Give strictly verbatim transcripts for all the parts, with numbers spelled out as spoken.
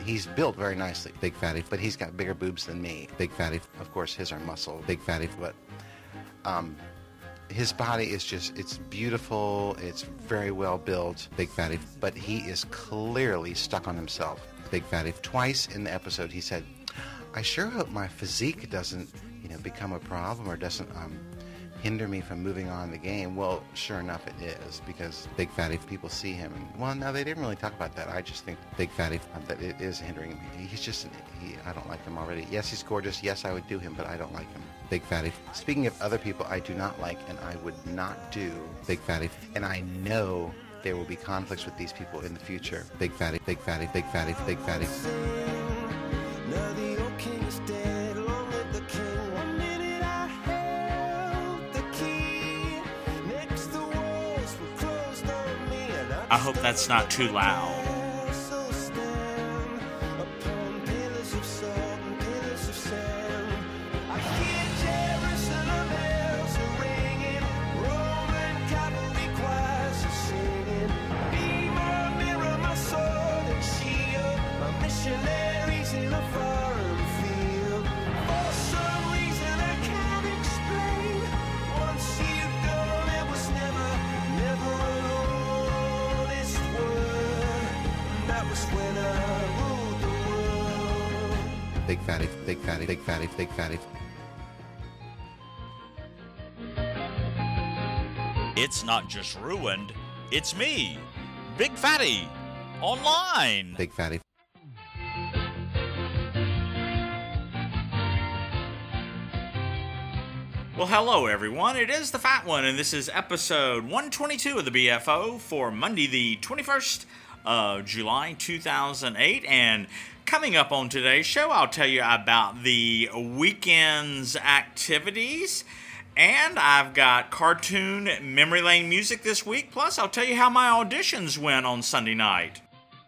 he's built very nicely, big fatty, but he's got bigger boobs than me. Big fatty, of course, his are muscle, big fatty, but um, his body is just, it's beautiful, it's very well built, big fatty, but he is clearly stuck on himself, big fatty. Twice in the episode he said, I sure hope my physique doesn't, you know, become a problem or doesn't um, hinder me from moving on in the game. Well, sure enough it is, because big fatty, people see him, and well, no, they didn't really talk about that. I just think big fatty, um, that it is hindering him. He's just, he, I don't like him already. Yes, he's gorgeous. Yes, I would do him, but I don't like him. Big fatty. Speaking of other people I do not like and I would not do, big fatty, and I know there will be conflicts with these people in the future. Big fatty, big fatty, big fatty, big fatty. Now the old king is dead, long live the king. One minute I held the key. Next the walls were closed on me, and I I hope that's not too loud. so stand upon pillars of salt and pillars of sand. I hear Jerusalem bells are ringing, Roman cavalry choirs are singing. Be my mirror, my sword and shield, my missionaries in a foreign field. For some reason I can't explain, once you've gone it was never, never an honest word. That was when I ruled the world. Big fatty, big fatty, big fatty, big fatty. It's not just ruined, it's me, Big Fatty, online. Big fatty. Well, hello everyone, it is the Fat One, and this is episode one twenty-two of the B F O for Monday the twenty-first of July two thousand eight, and coming up on today's show, I'll tell you about the weekend's activities, and I've got cartoon memory lane music this week, plus I'll tell you how my auditions went on Sunday night.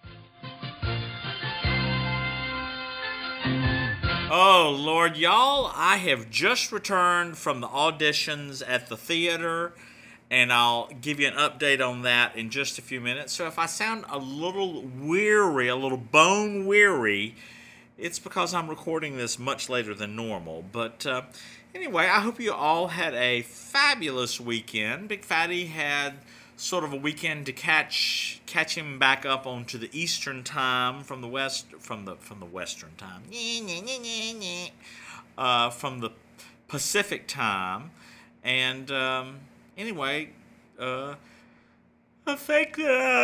Oh, Lord, y'all, I have just returned from the auditions at the theater, and I'll give you an update on that in just a few minutes. So if I sound a little weary, a little bone weary, it's because I'm recording this much later than normal. But uh, anyway, I hope you all had a fabulous weekend. Big Fatty had sort of a weekend to catch catch him back up onto the Eastern time from the west from the from the Western time, uh, from the Pacific time, and um, anyway, uh, I think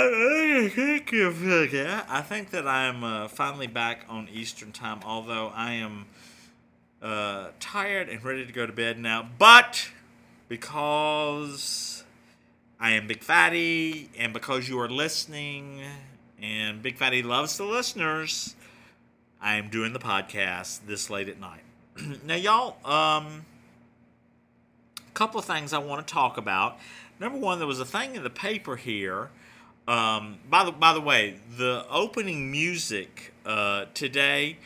that I think that I'm uh, finally back on Eastern time. Although I am uh, tired and ready to go to bed now, but because I am Big Fatty, and because you are listening, and Big Fatty loves the listeners, I am doing the podcast this late at night. Now, y'all, um, a couple of things I want to talk about. Number one, there was a thing in the paper here. Um, by the by the way, the opening music uh, today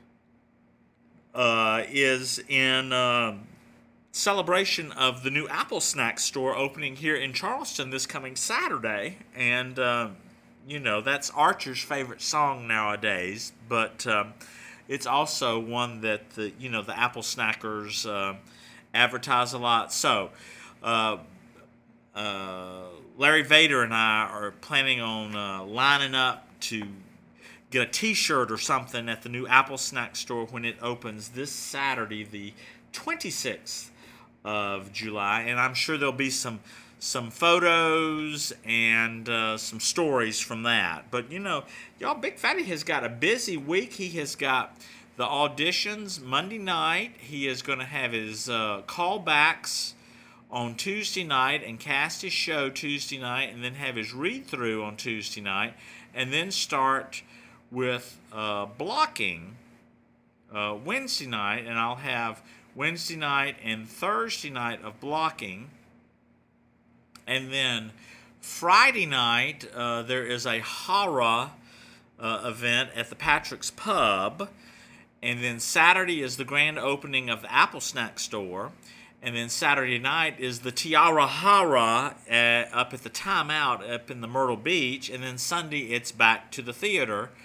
uh, is in Uh, celebration of the new Apple Snack store opening here in Charleston this coming Saturday, and uh, you know that's Archer's favorite song nowadays. But um, it's also one that the you know the Apple Snackers uh, advertise a lot. So uh, uh, Larry Vader and I are planning on uh, lining up to get a T-shirt or something at the new Apple Snack store when it opens this Saturday, the twenty-sixth of July, and I'm sure there'll be some some photos and uh, some stories from that. But you know, y'all, Big Fatty has got a busy week. He has got the auditions Monday night. He is going to have his uh, callbacks on Tuesday night and cast his show Tuesday night, and then have his read through on Tuesday night, and then start with uh, blocking uh, Wednesday night, and I'll have Wednesday night and Thursday night of blocking. And then Friday night, uh, there is a horror uh, event at the Patrick's Pub. And then Saturday is the grand opening of the Apple Snack store. And then Saturday night is the Tiara Horror uh, up at the Time Out up in the Myrtle Beach. And then Sunday, it's back to the theater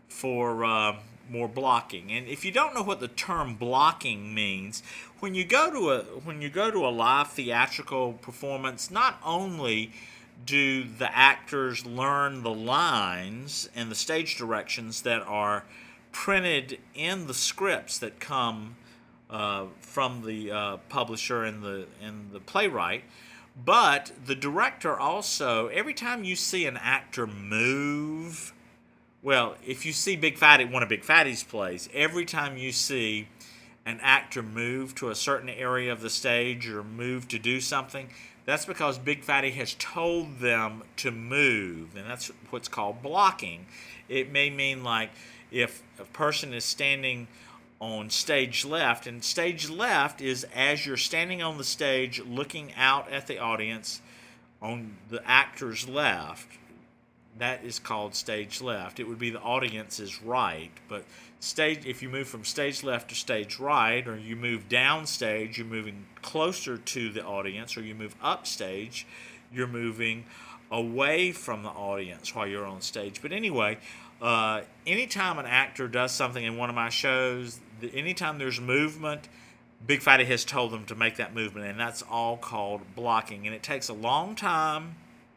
for uh, more blocking. And if you don't know what the term blocking means, when you go to a when you go to a live theatrical performance, not only do the actors learn the lines and the stage directions that are printed in the scripts that come uh, from the uh, publisher and the and the playwright, but the director also, every time you see an actor move, well, if you see Big Fatty, one of Big Fatty's plays, every time you see an actor move to a certain area of the stage or move to do something, that's because Big Fatty has told them to move, and that's what's called blocking. It may mean like if a person is standing on stage left, and stage left is as you're standing on the stage looking out at the audience on the actor's left. That is called stage left. It would be the audience's right, but stage if you move from stage left to stage right, or you move down stage, you're moving closer to the audience, or you move up stage, you're moving away from the audience while you're on stage. But anyway, uh, anytime an actor does something in one of my shows, the, anytime there's movement, Big Fatty has told them to make that movement, and that's all called blocking. And it takes a long time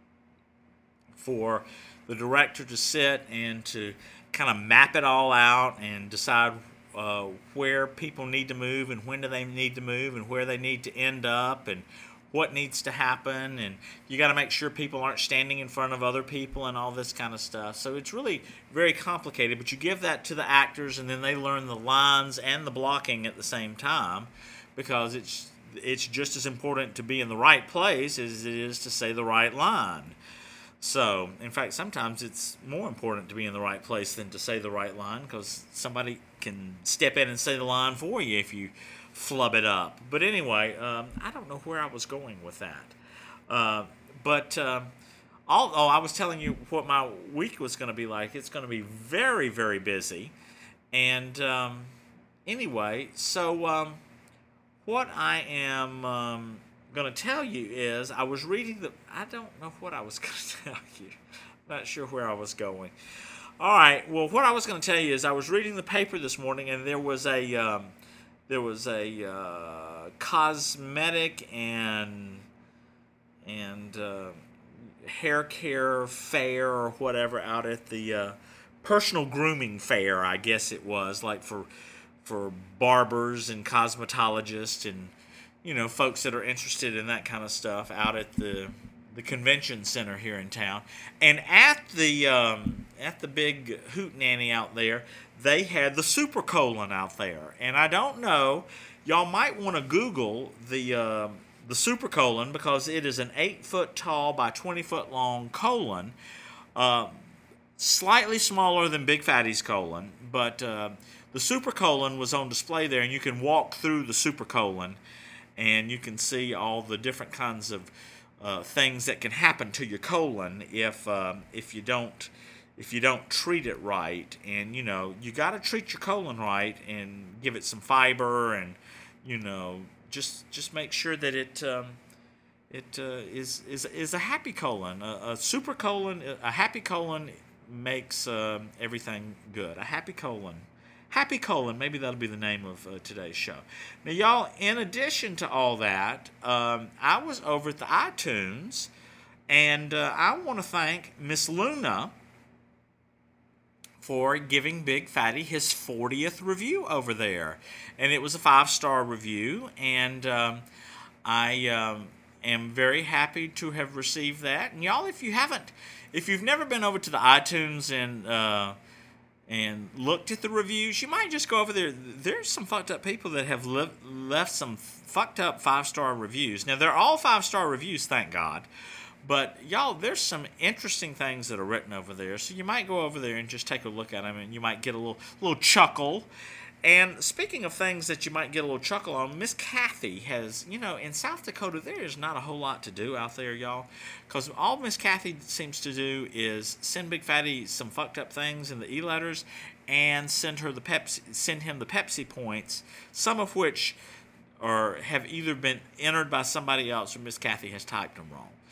for the director to sit and to kind of map it all out and decide uh, where people need to move and when do they need to move and where they need to end up and what needs to happen, and you got to make sure people aren't standing in front of other people and all this kind of stuff. So it's really very complicated, but you give that to the actors and then they learn the lines and the blocking at the same time, because it's it's just as important to be in the right place as it is to say the right line. So, in fact, sometimes it's more important to be in the right place than to say the right line, because somebody can step in and say the line for you if you flub it up. But anyway, um, I don't know where I was going with that. Uh, but uh, all, oh, I was telling you what my week was going to be like. It's going to be very, very busy. And um, anyway, so um, what I am... Um, going to tell you is I was reading the I don't know what I was going to tell you. I'm not sure where I was going. All right, well, what I was going to tell you is I was reading the paper this morning, and there was a um, there was a uh, cosmetic and and uh, hair care fair or whatever out at the uh, personal grooming fair, I guess it was, like for for barbers and cosmetologists and, you know, folks that are interested in that kind of stuff out at the the convention center here in town. And at the um, at the big hootenanny out there, they had the Super Colon out there. And I don't know, y'all might want to Google the uh, the Super Colon, because it is an eight foot tall by twenty foot long colon, uh, slightly smaller than Big Fatty's colon, but uh, the Super Colon was on display there, and you can walk through the Super Colon. And you can see all the different kinds of uh, things that can happen to your colon if um, if you don't if you don't treat it right. And you know, you got to treat your colon right and give it some fiber, and you know, just just make sure that it um, it uh, is is is a happy colon. A, a super colon, a happy colon makes uh, everything good. A happy colon. Happy Colon, maybe that'll be the name of uh, today's show. Now, y'all, in addition to all that, um, I was over at the iTunes, and uh, I want to thank Miss Luna for giving Big Fatty his fortieth review over there. And it was a five-star review, and um, I um, am very happy to have received that. And y'all, if you haven't, if you've never been over to the iTunes and... Uh, and looked at the reviews, you might just go over there. There's some fucked up people that have le- left some fucked up five-star reviews. Now, they're all five-star reviews, thank God. But, y'all, there's some interesting things that are written over there. So you might go over there and just take a look at them, and you might get a little little chuckle. And speaking of things that you might get a little chuckle on, Miss Kathy has, you know, in South Dakota, there is not a whole lot to do out there, y'all. Because all Miss Kathy seems to do is send Big Fatty some fucked up things in the e-letters and send her the Pepsi, send him the Pepsi points, some of which are have either been entered by somebody else or Miss Kathy has typed them wrong.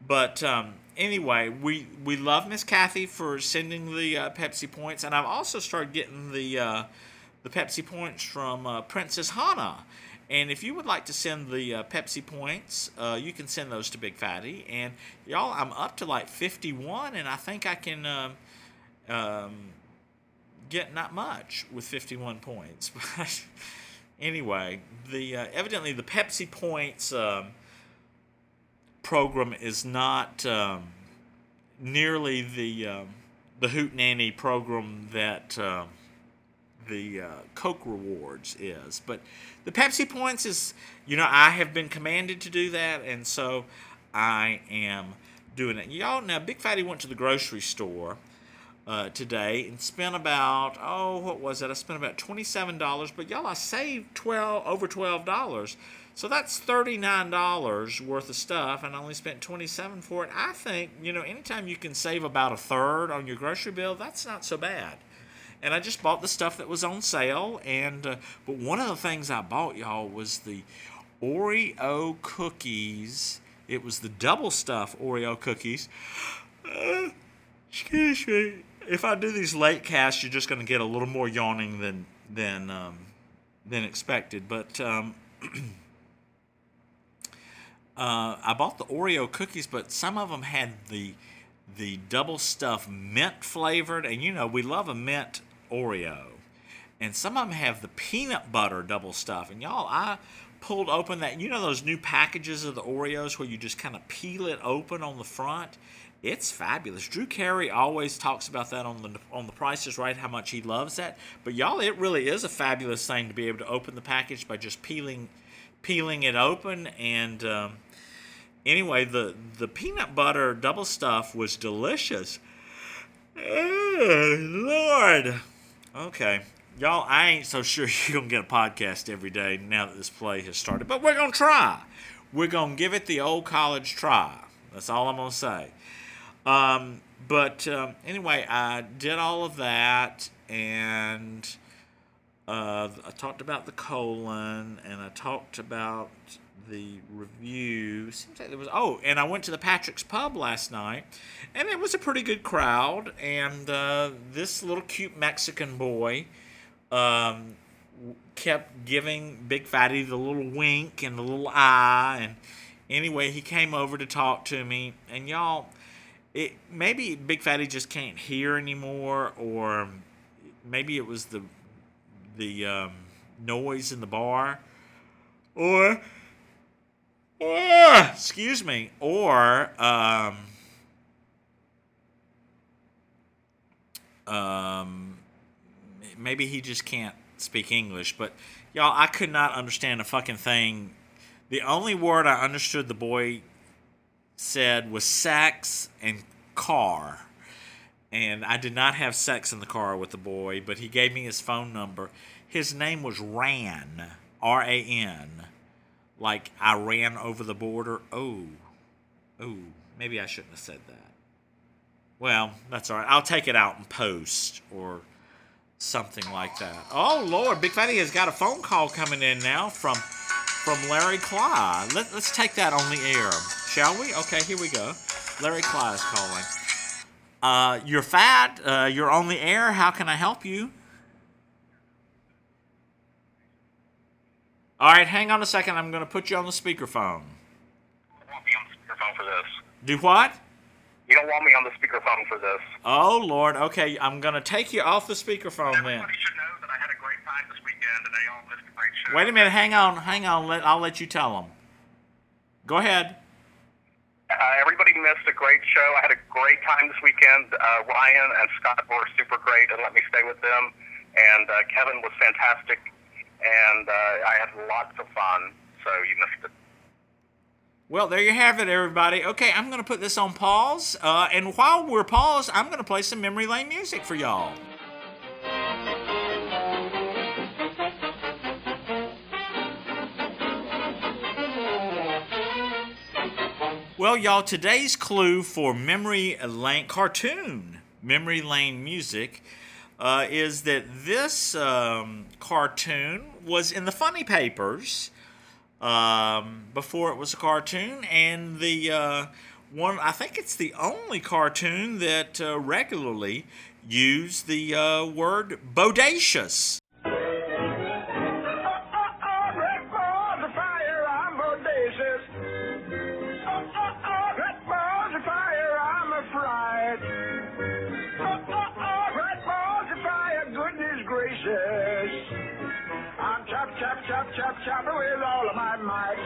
But um, anyway, we we love Miss Kathy for sending the uh, Pepsi points, and I've also started getting the uh, the Pepsi points from uh, Princess Hannah. And if you would like to send the uh, Pepsi points, uh, you can send those to Big Fatty. And y'all, I'm up to like fifty-one, and I think I can um, um, get not much with fifty-one points. But anyway, the uh, evidently the Pepsi points um, program is not um, nearly the um, the Hootenanny program that um, the uh, Coke Rewards is. But the Pepsi points is, you know, I have been commanded to do that, and so I am doing it. Y'all, now, Big Fatty went to the grocery store uh, today and spent about, oh, what was it? I spent about twenty-seven dollars, but y'all, I saved twelve over twelve dollars. So that's thirty-nine dollars worth of stuff, and I only spent twenty-seven dollars for it. I think, you know, anytime you can save about a third on your grocery bill, that's not so bad. And I just bought the stuff that was on sale. And uh, but one of the things I bought, y'all, was the Oreo cookies. It was the double stuff Oreo cookies. Uh, excuse me. If I do these late casts, you're just going to get a little more yawning than than um, than expected. But um, uh, I bought the Oreo cookies, but some of them had the the double stuff mint flavored, and you know we love a mint Oreo, and some of them have the peanut butter double stuff. And y'all, I pulled open that, you know those new packages of the Oreos where you just kind of peel it open on the front. It's fabulous. Drew Carey always talks about that on the on the Price is Right, how much he loves that. But y'all, it really is a fabulous thing to be able to open the package by just peeling peeling it open. And um, anyway, the the peanut butter double stuff was delicious. Oh, Lord. Okay. Y'all, I ain't so sure you're going to get a podcast every day now that this play has started. But we're going to try. We're going to give it the old college try. That's all I'm going to say. Um, but um, anyway, I did all of that, and uh, I talked about the colon, and I talked about the review. Seems like there was, oh, and I went to the Patrick's Pub last night, and it was a pretty good crowd. And uh, this little cute Mexican boy um, kept giving Big Fatty the little wink and the little eye. And anyway, he came over to talk to me. And y'all, it maybe Big Fatty just can't hear anymore, or maybe it was the the um, noise in the bar, or. Or, excuse me, or um, um, maybe he just can't speak English. But y'all, I could not understand a fucking thing. The only word I understood the boy said was sex and car. And I did not have sex in the car with the boy, but he gave me his phone number. His name was Ran, R A N. Like I ran over the border. Oh, oh, maybe I shouldn't have said that. Well, that's all right. I'll take it out in post or something like that. Oh, Lord, Big Fatty has got a phone call coming in now from from Larry Cly. Let, let's take that on the air, shall we? Okay, here we go. Larry Cly is calling. Uh, you're fat. Uh, you're on the air. How can I help you? All right, hang on a second. I'm going to put you on the speakerphone. You don't want me on the speakerphone for this. Do what? You don't want me on the speakerphone for this. Oh, Lord. Okay, I'm going to take you off the speakerphone then. Everybody should know that I had a great time this weekend and they all missed a great show. Wait a minute. Hang on. Hang on. Let, I'll let you tell them. Go ahead. Uh, everybody missed a great show. I had a great time this weekend. Uh, Ryan and Scott were super great and let me stay with them. And uh, Kevin was fantastic. And uh, I had lots of fun, so you missed it. Well, there you have it, everybody. Okay, I'm going to put this on pause. Uh, and while we're paused, I'm going to play some Memory Lane music for y'all. Well, y'all, today's clue for Memory Lane cartoon, Memory Lane music, uh, is that this um, cartoon was in the funny papers um, before it was a cartoon, and the uh, one. I think it's the only cartoon that uh, regularly used the uh, word bodacious. Chop, chop with all of my might.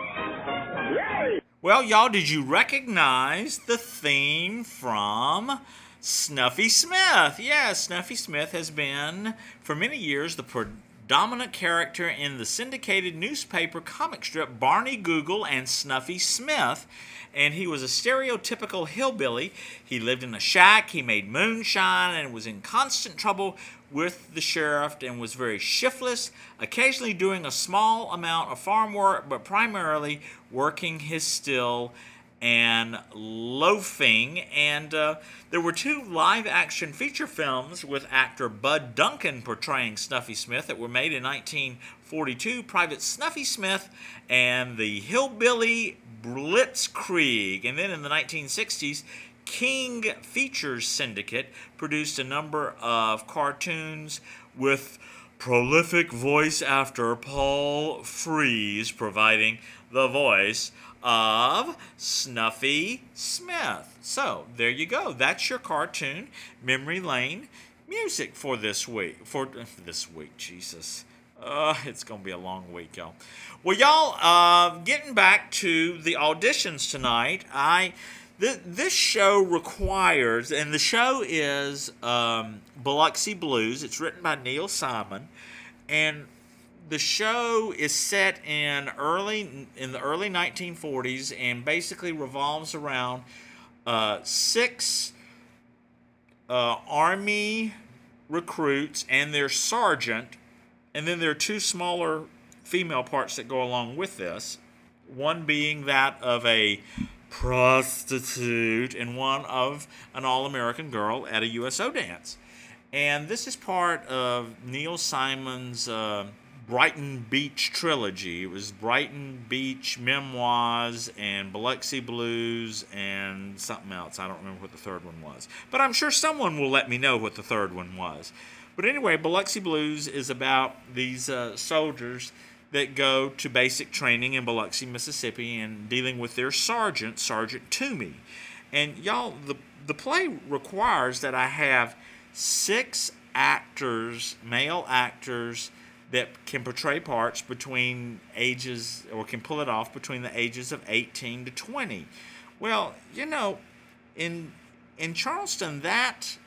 Yay! Well, y'all, did you recognize the theme from Snuffy Smith? Yeah, Snuffy Smith has been, for many years, the predominant character in the syndicated newspaper comic strip Barney Google and Snuffy Smith. And he was a stereotypical hillbilly. He lived in a shack, he made moonshine, and was in constant trouble with the sheriff and was very shiftless, occasionally doing a small amount of farm work, but primarily working his still and loafing. And uh, there were two live-action feature films with actor Bud Duncan portraying Snuffy Smith that were made in nineteen forty-two, Private Snuffy Smith and the Hillbilly Blitzkrieg. And then in the nineteen sixties, King Features Syndicate produced a number of cartoons with prolific voice actor Paul Frees providing the voice of Snuffy Smith. So, there you go. That's your cartoon memory lane music for this week. For this week, Jesus. Uh, it's going to be a long week, y'all. Well, y'all, uh, getting back to the auditions tonight, I... Th- this show requires, and the show is um, Biloxi Blues. It's written by Neil Simon, and the show is set in early in the early nineteen forties, and basically revolves around uh, six uh, Army recruits and their sergeant, and then there are two smaller female parts that go along with this. One being that of a prostitute and one of an all-American girl at a U S O dance. And this is part of Neil Simon's uh, Brighton Beach trilogy. It was Brighton Beach Memoirs and Biloxi Blues and something else. I don't remember what the third one was. But I'm sure someone will let me know what the third one was. But anyway, Biloxi Blues is about these uh, soldiers that go to basic training in Biloxi, Mississippi, and dealing with their sergeant, Sergeant Toomey. And y'all, the the play requires that I have six actors, male actors, that can portray parts between ages, or can pull it off between the ages of eighteen to twenty. Well, you know, in in Charleston, that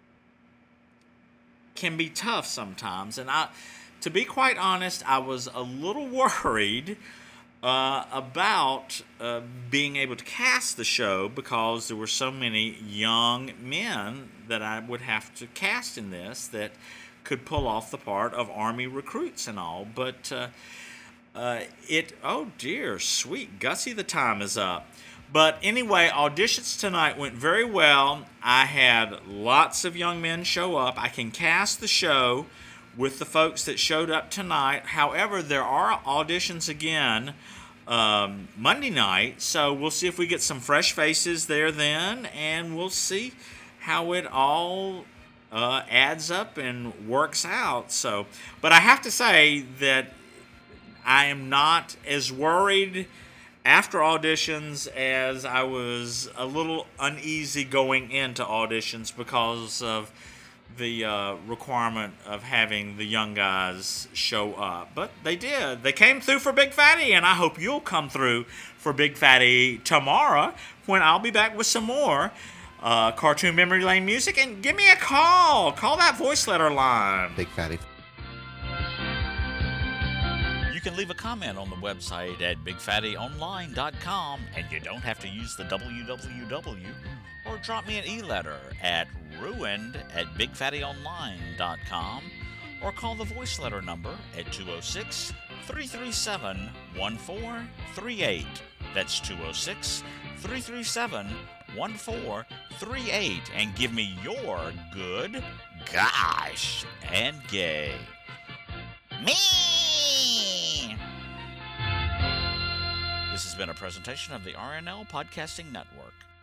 can be tough sometimes, and I. To be quite honest, I was a little worried uh, about uh, being able to cast the show because there were so many young men that I would have to cast in this that could pull off the part of Army recruits and all. But uh, uh, it, oh dear, sweet Gussie, the time is up. But anyway, auditions tonight went very well. I had lots of young men show up. I can cast the show with the folks that showed up tonight. However, there are auditions again um, Monday night, so we'll see if we get some fresh faces there then, and we'll see how it all uh, adds up and works out. So, but I have to say that I am not as worried after auditions as I was a little uneasy going into auditions because of the uh, requirement of having the young guys show up. But they did. They came through for Big Fatty, and I hope you'll come through for Big Fatty tomorrow when I'll be back with some more uh, Cartoon Memory Lane music. And give me a call. Call that voice letter line. Big Fatty. You can leave a comment on the website at big fatty online dot com, and you don't have to use the W W W, or drop me an e-letter at ruined at big fatty online dot com, or call the voice letter number at two oh six, three three seven, one four three eight. That's two oh six, three three seven, one four three eight, and give me your good, gosh, and gay. Me! This has been a presentation of the R N L Podcasting Network.